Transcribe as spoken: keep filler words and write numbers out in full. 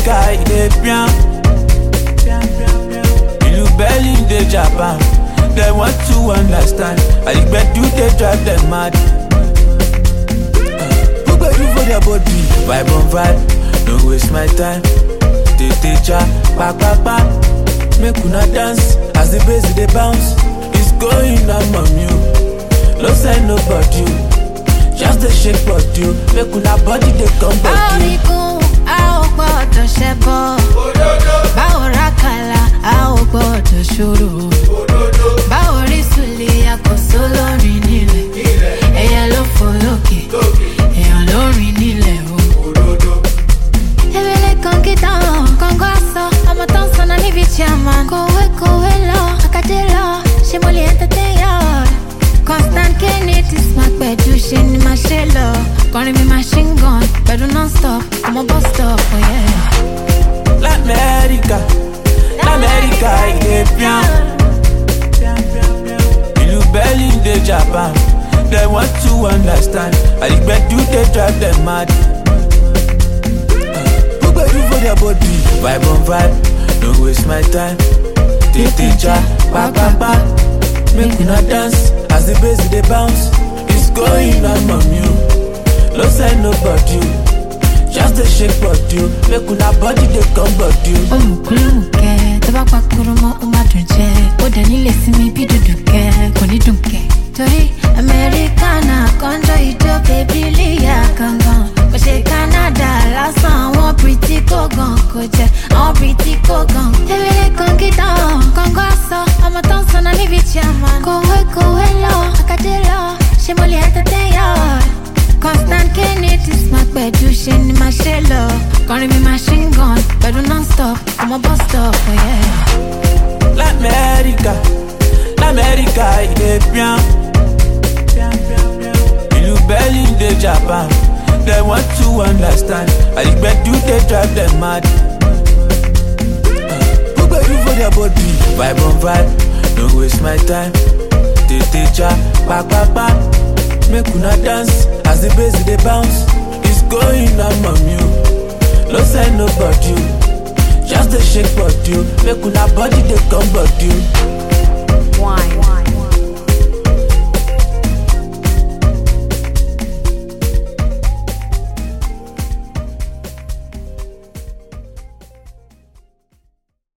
America, it dey pian. Ilu Berlin, dey Japan. They want to understand. I expect you they drive them mad. Who uh, you for their body? Vibe on vibe, don't waste my time. They teacher, back back back. Make una dance as the bass they bounce. It's going on on you. No say nobody. Just the shape body. Make una body they come body. A ò gbọ́dọ̀ ṣẹbọ, báwo rákàlà a ò gbọ́dọ̀ ṣòro, báwo rí sùlẹ̀ àkọsọ lórin nílẹ̀, ẹyẹ ló fò lókè, èèyàn lórin nílẹ̀ o. Ebele kan kí tán, kọ̀ǹgọ́ àṣọ, ọmọ tán sọnà níbi chairman. Kòwé kòwé lọ, àkàdé lọ, ṣé mo lè entertain yọ? Constant kinetics máa pẹ̀jù ṣe ni máa ṣe lọ. Kọrin mi machine gun, pẹ̀lú non-stop, ọmọ bus stop, oh yeah. L'America, l'America, il est bien. Ilu Berlin, dey Japan. They want to understand. I expect you they drive them mad. Who uh, you for their body? Vibe on vibe, don't waste my time. They teacher, back back back. Make me not dance as the bass they bounce. It's going on on you. No say nobody. Just the shape body. Make una body they come body. Olùkúlùkẹ́ tó bá pa kúrú mọ́ ó má dùn jẹ́. Ó dẹ̀ nílé sí mi bí dùdù kẹ́, kò ní dùn kẹ́. Torí Amẹ́ríkánà kọ́ńdọ̀ ìjọ bèbí líyà gangan. Kò ṣe Canada lásán àwọn British kò gan kò jẹ́ àwọn British kò gan. Ebele kan kí tán, kọ̀ǹgọ́ àṣọ, ọmọ tán sọnà níbi chairman. Kòwé kòwé lọ, àkàdé lọ, ṣé mo lè entertain yọ? Constant kinetics máa pẹ̀jù ṣe ni máa ṣe lọ. Kọrin mi machine gun, pẹ̀lú non-stop, ọmọ bus stop, oh yeah. L'America, l'America, il est bien. Ilu Berlin, dey Japan. They want to understand. I expect you they drive them mad. Uh, who you for their body? Vibe on vibe, don't waste my time. They teacher, back back back. Make una dance as the bass they bounce. It's going on on you. No say nobody. Just the shape body. Make una body they come body. Why?